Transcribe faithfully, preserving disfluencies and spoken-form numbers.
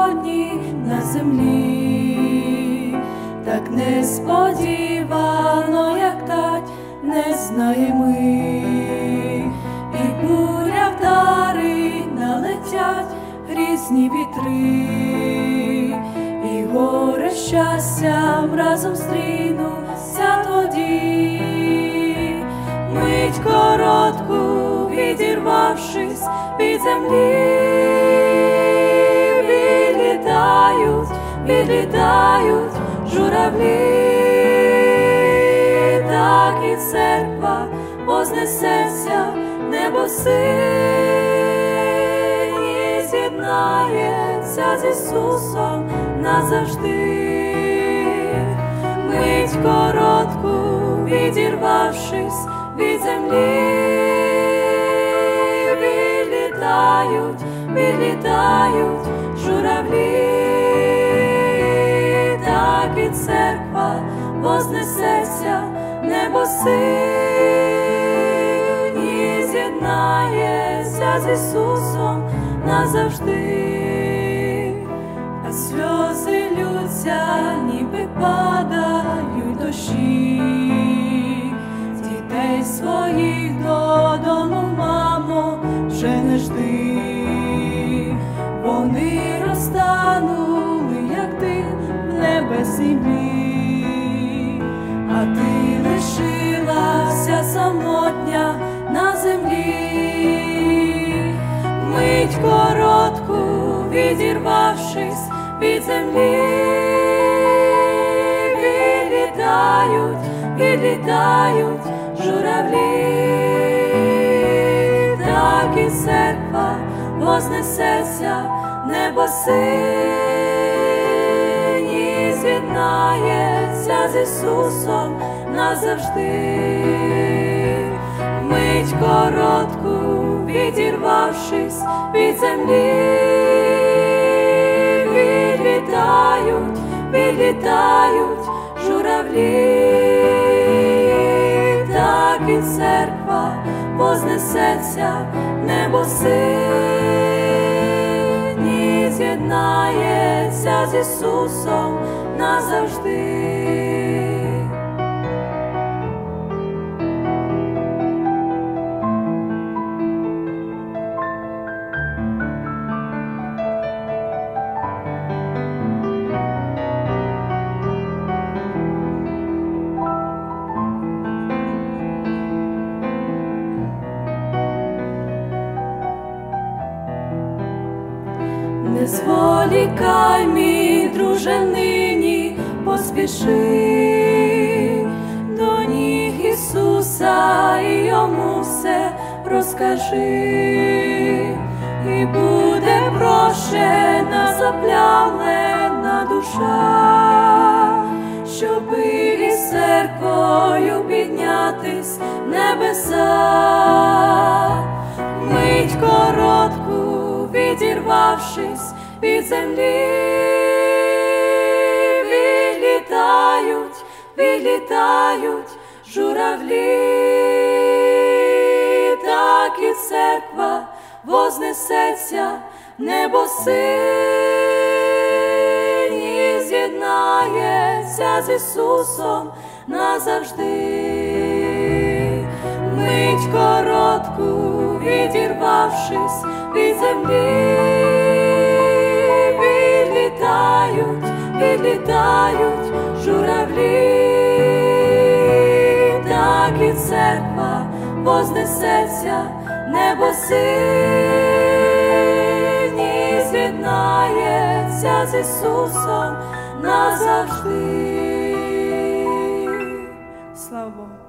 сьогодні на землі, так несподівано, як тать, не знаємо ми. І буря вдари налетять, грізні вітри, і горе щастям разом стрінуться тоді. Мить коротку, відірвавшись від землі, відлітають, відлітають журавлі, так і церква вознесеться в небосині, з'єднається з Ісусом назавжди. Мить коротку, відірвавшись від землі, відлітають, відлітають журавлі, так і церква вознесеться в небосині, з'єднається з Ісусом назавжди. А сльози лються, ніби падають дощі, дітей своїх додому, мамо, вже не жди. Вони розтанули, як дим в небесній млі, а ти лишилася самотня на землі. Мить коротку, відірвавшись від землі, відлітають, відлітають журавлі, так і церква вознесеться в небосині, з'єднається з Ісусом назавжди. Мить коротку, відірвавшись від землі, відлітають, відлітають журавлі, так і церква вознесеться в небосині, з'єднається з Ісусом назавжди. Не зволікай, мій друже, нині поспіши до ніг Ісуса і йому все розкажи, і буде прощена заплямлена душа, щоби із церквою піднятись в небеса. Мить коротку, відірвавшись від землі, відлітають, відлітають журавлі, так і церква вознесеться в небосині, з'єднається з Ісусом назавжди. Мить коротку, відірвавшись від землі, відлітають, відлітають журавлі, так і церква вознесеться в небосині, з'єднається з Ісусом назавжди. Слава Богу.